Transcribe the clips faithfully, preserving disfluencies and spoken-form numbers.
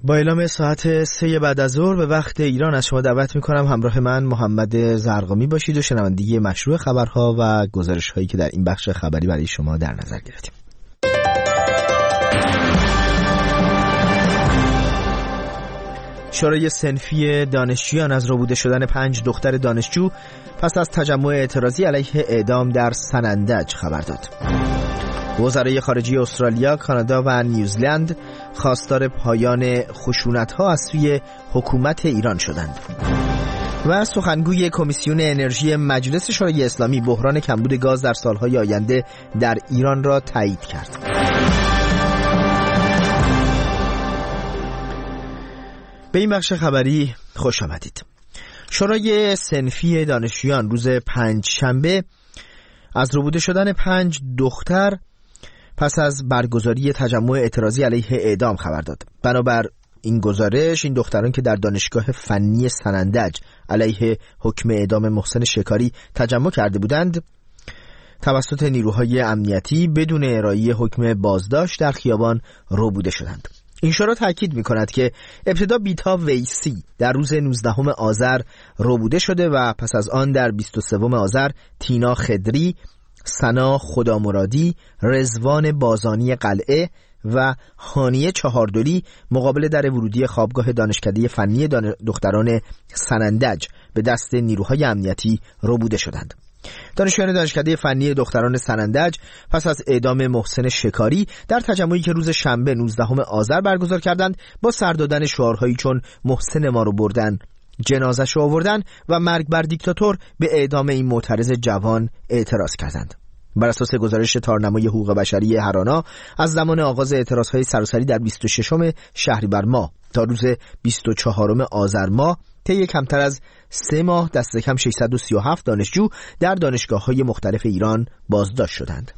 با اعلام ساعت سه بعد از ظهر به وقت ایران از شما دعوت میکنم همراه من محمد زرقامی باشید و شنوندگی مشروع خبرها و گزارش هایی که در این بخش خبری برای شما در نظر گرفتیم. شورای صنفی دانشجویان از ربوده شدن پنج دختر دانشجو پس از تجمع اعتراضی علیه اعدام در سنندج خبر داد. وزرای خارجه استرالیا، کانادا و نیوزلند خواستار پایان خشونت‌ها از سوی حکومت ایران شدند. و سخنگوی کمیسیون انرژی مجلس شورای اسلامی بحران کمبود گاز در سالهای آینده در ایران را تایید کرد. به این بخش خبری خوش آمدید. شورای صنفی دانشجویان روز پنج شنبه از ربوده شدن پنج دختر پس از برگزاری تجمع اعتراضی علیه اعدام خبر داد. بنابر این گزارش این دختران که در دانشگاه فنی سنندج علیه حکم اعدام محسن شکاری تجمع کرده بودند توسط نیروهای امنیتی بدون ارائه حکم بازداشت در خیابان ربوده شدند. این شورا تاکید می‌کند که ابتدا بیتا ویسی در روز نوزدهم آذر ربوده شده و پس از آن در بیست و سوم آذر تینا خدری، سنا خدامرادی، رضوان بازانی قلعه و هانیه چهاردلی مقابل در ورودی خوابگاه دانشکده فنی دان... دختران سنندج به دست نیروهای امنیتی ربوده شدند. دانشجویان دانشکده فنی دختران سنندج پس از اعدام محسن شکاری در تجمعی که روز شنبه نوزدهم آذر برگزار کردند با سر دادن شعارهایی چون محسن ما رو بردن، جنازش رو آوردن و مرگ بر دیکتاتور به اعدام این معترض جوان اعتراض کردند. بر اساس گزارش تارنمای حقوق بشری هرانا از زمان آغاز اعتراضهای سراسری در بیست و ششم شهریور ماه تا روز بیست و چهارم آذر ماه طی کمتر از سه ماه دست کم ششصد و سی و هفت دانشجو در دانشگاه‌های مختلف ایران بازداشت شدند.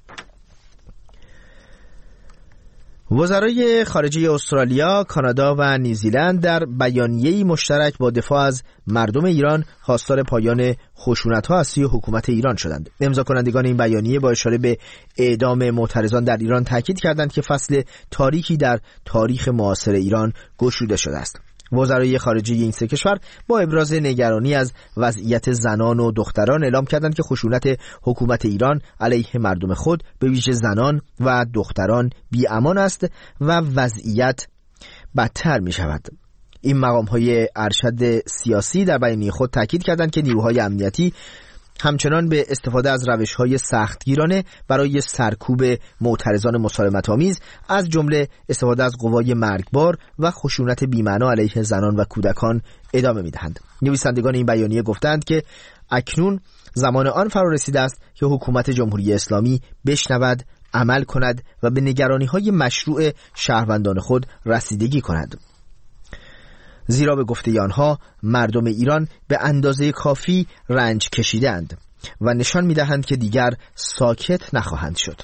وزرای خارجه استرالیا، کانادا و نیوزیلند در بیانیه‌ای مشترک با دفاع از مردم ایران خواستار پایان خشونت‌ها از سوی حکومت ایران شدند. امضا کنندگان این بیانیه با اشاره به اعدام معترضان در ایران تاکید کردند که فصل تاریکی در تاریخ معاصر ایران گشوده شده است. وزرای خارجه این سه کشور با ابراز نگرانی از وضعیت زنان و دختران اعلام کردند که خشونت حکومت ایران علیه مردم خود به ویژه زنان و دختران بی‌امان است و وضعیت بدتر می شود. این مقام‌های ارشد سیاسی در بیانیه خود تاکید کردند که نیروهای امنیتی همچنان به استفاده از روش‌های سختگیرانه برای سرکوب معترضان مسالمت‌آمیز از جمله استفاده از قوای مرگبار و خشونت بی‌معنا علیه زنان و کودکان ادامه می‌دهند. نویسندگان این بیانیه گفتند که اکنون زمان آن فرا رسیده است که حکومت جمهوری اسلامی بشنود، عمل کند و به نگرانی‌های مشروع شهروندان خود رسیدگی کند. زیرا به گفته آنها مردم ایران به اندازه کافی رنج کشیدند و نشان می‌دهند که دیگر ساکت نخواهند شد.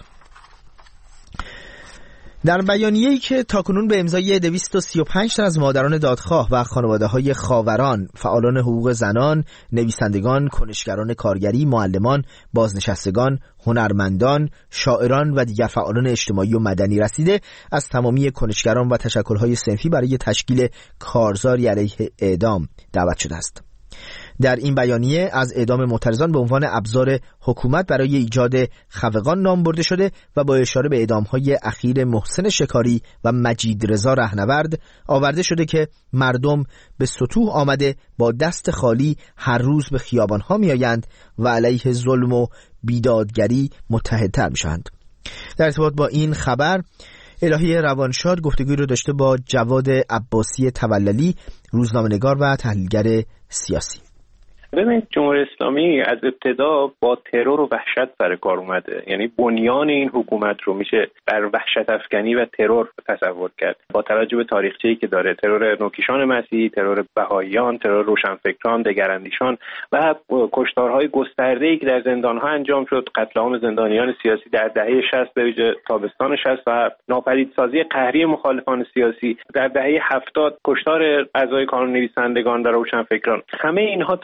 در بیانیه‌ای که تاکنون به امضای دویست و سی و پنج تن از مادران دادخواه و خانواده‌های خاوران، فعالان حقوق زنان، نویسندگان، کنشگران کارگری، معلمان، بازنشستگان، هنرمندان، شاعران و دیگر فعالان اجتماعی و مدنی رسیده، از تمامی کنشگران و تشکل‌های صنفی برای تشکیل کارزاری علیه اعدام دعوت شده است. در این بیانیه از اعدام معترضان به عنوان ابزار حکومت برای ایجاد خفقان نام برده شده و با اشاره به اعدام‌های اخیر محسن شکاری و مجید رضا رهنورد آورده شده که مردم به سطوح آمده با دست خالی هر روز به خیابان‌ها می‌آیند و علیه ظلم و بیدادگری متحدتر می‌شوند. در ارتباط با این خبر الهی روانشاد گفتگوی رو داشته با جواد عباسی توللی، روزنامه‌نگار و تحلیلگر سیاسی. ببینید جمهوری اسلامی از ابتدا با ترور و وحشت سر کار اومده، یعنی بنیان این حکومت رو میشه بر وحشت افکنی و ترور تصور کرد. با توجه به تاریخچه‌ای که داره، ترور نوکیشان مسیحی، ترور بهائیان، ترور روشنفکران، دگراندیشان و کشتارهای گسترده‌ای که در زندان‌ها انجام شد، قتل عام زندانیان سیاسی در دهه شصت به ویژه تابستان شصت و ناپدیدسازی قهری مخالفان سیاسی در دهه هفتاد، کشتار اعضای کانون نویسندگان و روشنفکران، همه اینها تا امروز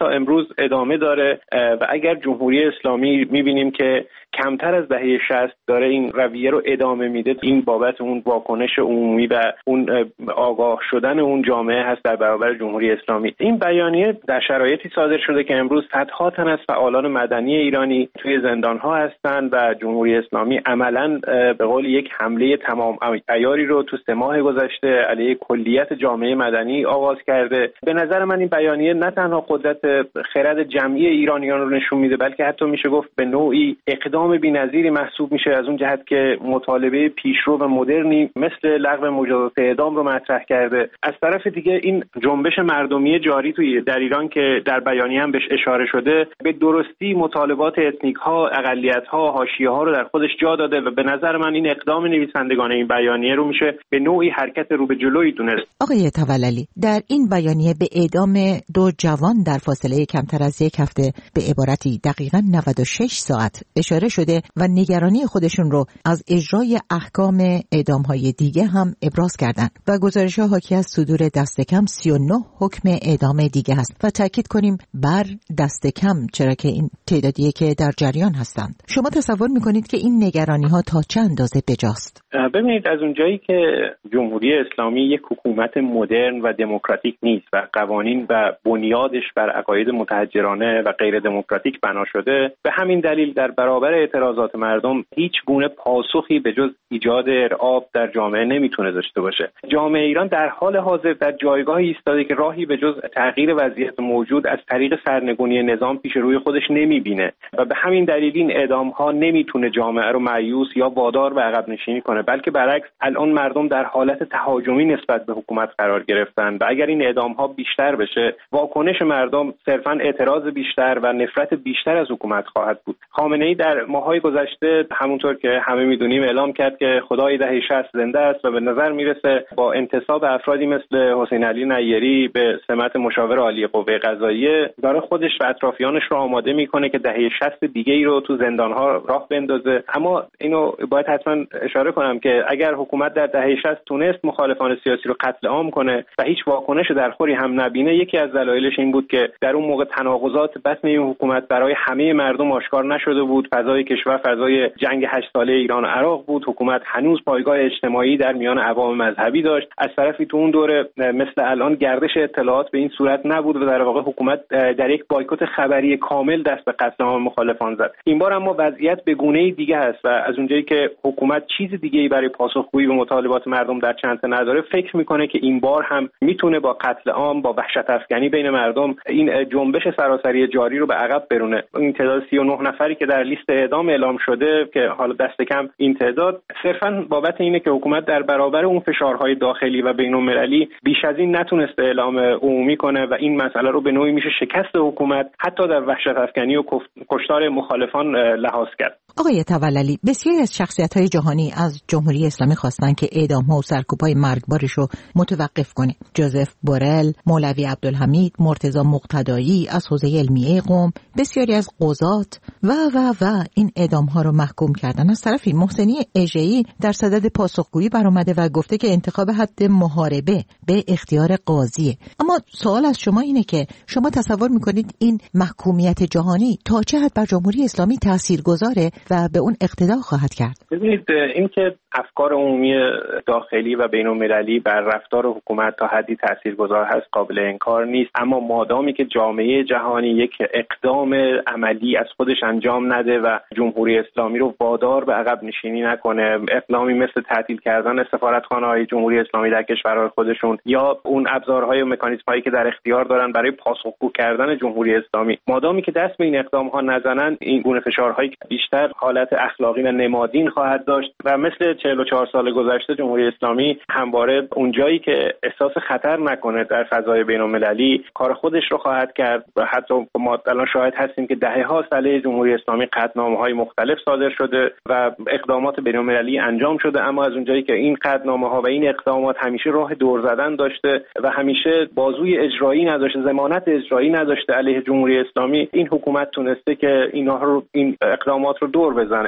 امروز ادامه داره و اگر جمهوری اسلامی می‌بینیم که کمتر از دهه شصت داره این رویه رو ادامه میده، این بابت اون واکنش عمومی و اون آگاه شدن اون جامعه هست در برابر جمهوری اسلامی. این بیانیه در شرایطی صادر شده که امروز صدها تن از فعالان مدنی ایرانی توی زندان‌ها هستند و جمهوری اسلامی عملاً به قول یک حمله تمام عیاری رو تو سه ماه گذشته علیه کلیت جامعه مدنی آغاز کرده. به نظر من این بیانیه نه تنها قدرت خرد جمعی ایرانیان رو نشون میده، بلکه حتی میشه گفت به نوعی اقدام بی‌نظیری محسوب میشه از اون جهت که مطالبه پیشرو و مدرنی مثل لغو مجازات اعدام رو مطرح کرده. از طرف دیگه این جنبش مردمی جاری توی در ایران که در بیانیه هم بهش اشاره شده به درستی مطالبات اتنیک ها، اقلیت ها، حاشیه ها رو در خودش جا داده و به نظر من این اقدام نویسندگان این بیانیه رو میشه به نوعی حرکت رو به جلوی دونست. آقای توللی، در این بیانیه به اعدام دو جوان در فاصله کمتر از یک هفته به عبارتی دقیقاً نود و شش ساعت اشاره شده و نگرانی خودشون رو از اجرای احکام اعدام‌های دیگه هم ابراز کردند و گزارش‌ها حاکی از صدور دست کم سی و نه حکم اعدام دیگه هست و تاکید کنیم بر دست کم، چرا که این تعدادیه که در جریان هستند. شما تصور می‌کنید که این نگرانی‌ها تا چه اندازه بجاست؟ ببینید، از اونجایی که جمهوری اسلامی یک حکومت مدرن و دموکراتیک نیست و قوانین و بنیادش بر عقاید متحجرانه و غیر دموکراتیک بنا شده، به همین دلیل در برابر اعتراضات مردم هیچ گونه پاسخی به جز ایجاد ارعاب در جامعه نمیتونه داشته باشه. جامعه ایران در حال حاضر در جایگاهی ایستاده که راهی به جز تغییر وضعیت موجود از طریق سرنگونی نظام پیش روی خودش نمیبینه و به همین دلیل این اعدام‌ها نمیتونه جامعه رو مایوس یا وادار به عقب نشینی کنه، بلکه برعکس الان مردم در حالت تهاجمی نسبت به حکومت قرار گرفتن و اگر این اعدام‌ها بیشتر بشه، واکنش مردم صرفاً اعتراض بیشتر و نفرت بیشتر از حکومت خواهد بود. خامنه‌ای در ماه‌های گذشته همونطور که همه میدونیم اعلام کرد که خدای دهه شصت زنده است و به نظر میرسه با انتصاب افرادی مثل حسین علی نیری به سمت مشاور عالی قوه قضاییه داره خودش و اطرافیانش رو آماده میکنه که دهه شصت دیگه ای رو تو زندان‌ها راه بندازه. اما اینو باید حتما اشاره کنم که اگر حکومت در دهه شصت تونست مخالفان سیاسی رو قتل عام کنه و هیچ واکنش درخوری هم نبینه، یکی از دلایلش این بود که در اون موقع تناقضات بطن این حکومت برای همه مردم آشکار نشده بود. فضای کشور فضای جنگ هشت ساله ایران و عراق بود. حکومت هنوز پایگاه اجتماعی در میان عوام مذهبی داشت. از طرفی تو اون دوره مثل الان گردش اطلاعات به این صورت نبود و در واقع حکومت در یک بایکوت خبری کامل دست به قتل عام مخالفان زد. این بار اما وضعیت به گونه‌ای دیگه است و از اونجایی که حکومت چیز دیگه‌ای برای پاسخگویی به مطالبات مردم در چنته نداره، فکر میکنه که این بار هم میتونه با قتل عام، با وحشت افکنی بین مردم این جنبش سراسری جاری رو به عقب برونه. این تعداد سی و نه نفری که در لیست اعدام اعلام شده که حالا دست کم این تعداد صرفاً بابت اینه که حکومت در برابر اون فشارهای داخلی و بین‌المللی بیش از این نتونسته اعلام عمومی کنه و این مسئله رو به نوعی میشه شکست حکومت حتی در وحشت افکنی و کشتار مخالفان لحاظ کرد. آقای توللی، بسیاری از شخصیت‌های جهانی از جمهوری اسلامی خواستن که اعدام‌ها و سرکوب‌های مرگبارش رو متوقف کنه. جوزف بورل، مولوی عبدالحمید، مرتضی مقتدایی از حوزه علمیه قم، بسیاری از قضات و و و این اعدام‌ها رو محکوم کردن. از طرفی محسنی اژه‌ای در صدد پاسخگویی برآمده و گفته که انتخاب حد محاربه به اختیار قاضیه. اما سوال از شما اینه که شما تصور می‌کنید این محکومیت جهانی تا چه حد بر جمهوری اسلامی تاثیرگذاره و به اون اقتدا خواهد کرد؟ ببینید، این که افکار عمومی داخلی و بین‌المللی بر رفتار حکومت تا حدی تاثیرگذار هست قابل انکار نیست، اما مادامی که جامعه جهانی یک اقدام عملی از خودش انجام نده و جمهوری اسلامی رو وادار به عقب نشینی نکنه، اقدامی مثل تعطیل کردن سفارتخانه‌های جمهوری اسلامی در کشورهای خودشون یا اون ابزارهای و مکانیزم‌هایی که در اختیار دارن برای پاسخگو کردن جمهوری اسلامی، مادامی که دست به این اقدام‌ها نزنن، این گونه فشارهایی بیشتر حالت اخلاقی و نمادین خواهد داشت و مثل چهل و چهار سال گذشته جمهوری اسلامی همواره اونجایی که احساس خطر نکنه در فضای بین‌المللی کار خودش رو خواهد کرد و حتی ما الان شاهد هستیم که دهه‌ها علیه جمهوری اسلامی قطعنامه‌های مختلف صادر شده و اقدامات بین‌المللی انجام شده، اما از اونجایی که این قطعنامه‌ها و این اقدامات همیشه راه دور زدن داشته و همیشه بازوی اجرایی نداشته، ضمانت اجرایی نداشته علیه جمهوری اسلامی، این حکومت تونسته که اینها رو این اقدامات رو دور بزنه.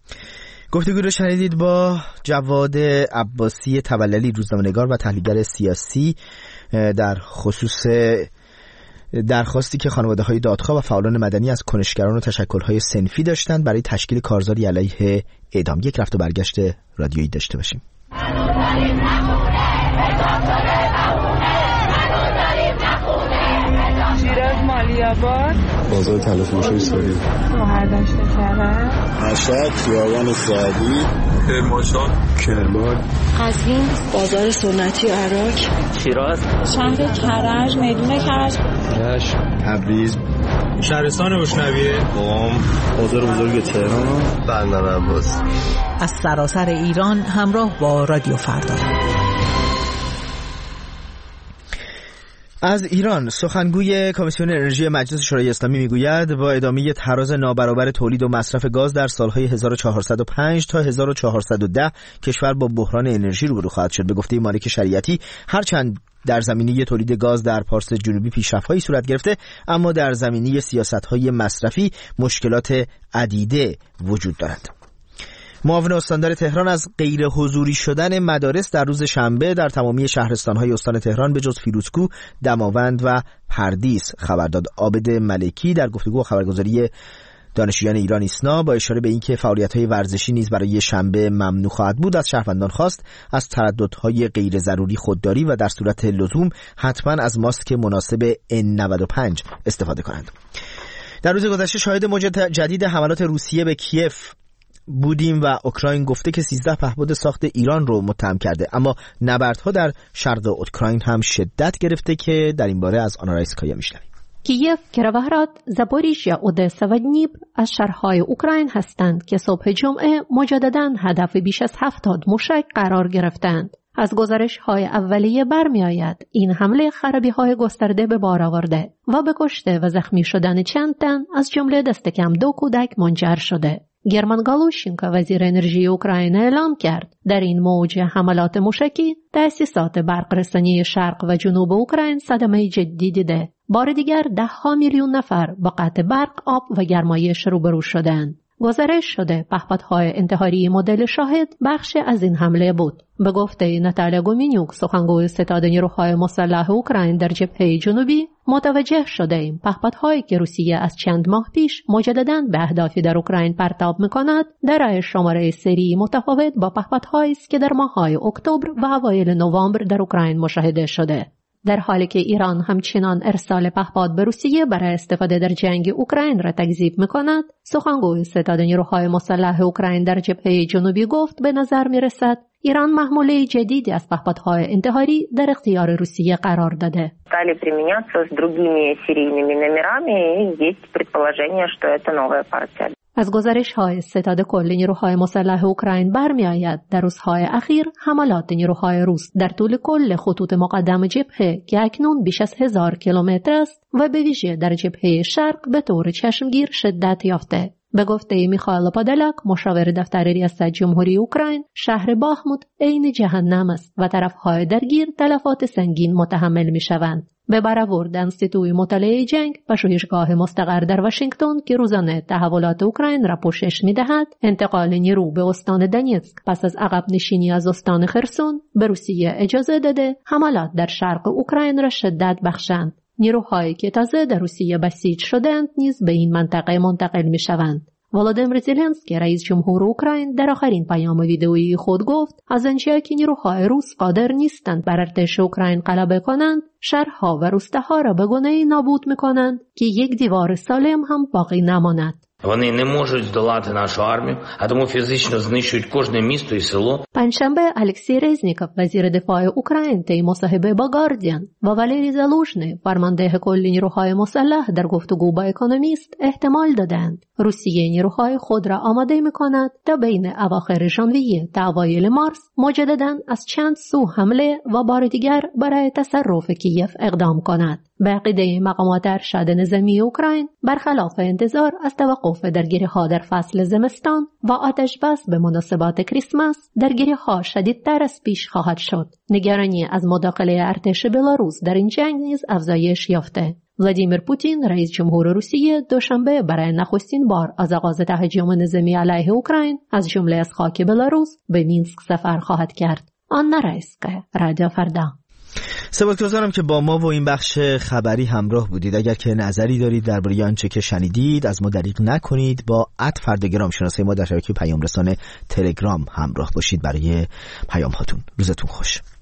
گفتگو رو شنیدید با جواد عباسی توللی، روزنامه‌نگار و تحلیلگر سیاسی در خصوص درخواستی که خانواده‌های دادخواه و فعالان مدنی از کنشگران و تشکل‌های صنفی داشتند برای تشکیل کارزاری علیه اعدام. یک رفت و برگشت رادیویی داشته باشیم. شیراز مالی‌آباد، بازار تلافروشی ساری، شهرداشت کرد، مشهد، خیابان سعدی، کرمانشاه، کرمان، قزوین، بازار سنتی عراق، شیراز، شهر کرج، میدون کرج، رشت، تبریز، شهرستان اشنویه، قم، بازار بزرگ تهران، بندر عباس. از سراسر ایران همراه با رادیو فردا. از ایران سخنگوی کمیسیون انرژی مجلس شورای اسلامی میگوید با ادامه تراز نابرابر تولید و مصرف گاز در سالهای هزار و چهارصد و پنج تا هزار و چهارصد و ده کشور با بحران انرژی روبرو خواهد شد. به گفته مالک شریعتی هرچند در زمینه تولید گاز در پارس جنوبی پیشرفت‌هایی صورت گرفته، اما در زمینه سیاست‌های مصرفی مشکلات عدیده وجود دارند. معاون استاندار تهران از غیر حضوری شدن مدارس در روز شنبه در تمامی شهرستان‌های استان تهران به جز فیروزکوه، دماوند و پردیس خبر داد. عابد ملکی در گفتگو با خبرگزاری دانشجویان ایران ایسنا با اشاره به اینکه فعالیت‌های ورزشی نیز برای شنبه ممنوع خواهد بود، از شهروندان خواست از ترددهای غیر ضروری خودداری و در صورت لزوم حتما از ماسک مناسب ان نود و پنج استفاده کنند. در روز گذشته شاهد موج جدید حملات روسیه به کیف بودیم و اوکراین گفته که سیزده پهپاد ساخت ایران رو متهم کرده، اما نبردها در شرق اوکراین هم شدت گرفته که در این باره از آنا رایسکایا میشنویم. کیف، کیروهراد، زاپوریژیا، اودسا و دنیپر از شهرهای اوکراین هستند که صبح جمعه مجدداً هدف بیش از هفتاد موشک قرار گرفتند. از گزارش‌های اولیه برمی‌آید این حمله خرابی‌های گسترده به بار آورده و به کشته و زخمی شدن چند تن از جمله دست کم دو کودک منجر شده. گرمان گالوشینکا وزیر انرژی اوکراین اعلام کرد در این موج حملات موشکی تأسیسات برقرسانی شرق و جنوب اوکراین صدمه جدی دیده. بار دیگر ده ها میلیون نفر با قطع برق، آب و گرمایش روبرو شدند. گزارش شده پهپادهای انتحاری مدل شاهد بخش از این حمله بود. به گفته ناتالیا گومینیوک، سخنگوی ستاد نیروهای مسلح اوکراین در جبهه جنوبی، متوجه شده ایم پهپادهایی که روسیه از چند ماه پیش مجدداً به اهدافی در اوکراین پرتاب می‌کند در شماره سری متفاوت با پهپادهایی است که در ماه‌های اکتبر و اوایل نوامبر در اوکراین مشاهده شده. در حالی که ایران همچنان ارسال پهپاد به روسیه برای استفاده در جنگ اوکراین را تکذیب می‌کند، سخنگوی ستاد نیروهای مسلح اوکراین در جبهه جنوبی گفت به نظر می‌رسد ایران محموله جدیدی از پهپادهای انتحاری در اختیار روسیه قرار داده. стали применяться с другими серийными номерами, и есть предположение, что это новая партия. از گزارش‌های ستاد کل نیروهای مسلح اوکراین برمی‌آید در روزهای اخیر حملات نیروهای روس در طول کل خطوط مقدم جبهه که اکنون بیش از هزار کیلومتر است و به ویژه در جبهه شرق به طور چشمگیر شدت یافته. به گفته میخائیل پادالاک، مشاور دفتر ریاست جمهوری اوکراین، شهر باخموت عین جهنم است و طرف‌های درگیر تلفات سنگین متحمل می‌شوند. به برآورد انستیتوی مطالعه جنگ، پژوهشگاه مستقر در واشنگتن که روزانه تحولات اوکراین را پوشش می‌دهد، انتقال نیرو به استان دونیتسک پس از عقب نشینی از استان خرسون به روسیه اجازه داده حملات در شرق اوکراین را شدت بخشند. نیروهایی که تازه در روسیه بسیج شدند نیز به این منطقه منتقل می‌شوند. ولادیمیر زلنسکی، رئیس جمهور اوکراین، در آخرین پیام ویدئویی خود گفت از آنجا که نیروهای روس قادر نیستند بر ارتش اوکراین غلبه کنند، شهرها و روستاها را به گونه‌ای نابود می‌کنند که یک دیوار سالم هم باقی نماند. Вони не можуть здолати нашу армію, а тому фізично знищують кожне місто і село. پنجشنبه الکسی ریزنیکوف، وزیر دفاع اوکراین، طی مصاحبه با گاردین و والری زالوژنی، فرمانده کل نیروهای مسلح، در گفتگو با اکونومیست احتمال دادند روسیه نیروهای خود را آماده می‌کند تا بین اواخر ژانویه تا اوایل مارس مجدداً از چند سو حمله و بار دیگر برای تصرف کیف اقدام کند. به عقیده مقامات ارشد نظامی اوکراین، برخلاف انتظار از توقف درگیری‌ها در فصل زمستان و آتش بس به مناسبات کریسمس، درگیری‌ها شدیدتر از پیش خواهد شد. نگرانی از مداخله ارتش بلاروس در این جنگ نیز افزایش یافته. ولادیمیر پوتین، رئیس جمهور روسیه، دوشنبه برای نخستین بار از آغاز تهاجم نظامی علیه اوکراین از جمله از خاک بلاروس به مینسک سفر خواهد کرد. آنا رایسکایا، رادیو فردا. سپاسگزارم که با ما و این بخش خبری همراه بودید. اگر که نظری دارید درباره آنچه که شنیدید از ما دریغ نکنید، با ات فردگرام شناسه ما در شبکه پیام رسان تلگرام همراه باشید برای پیام هاتون. روزتون خوش.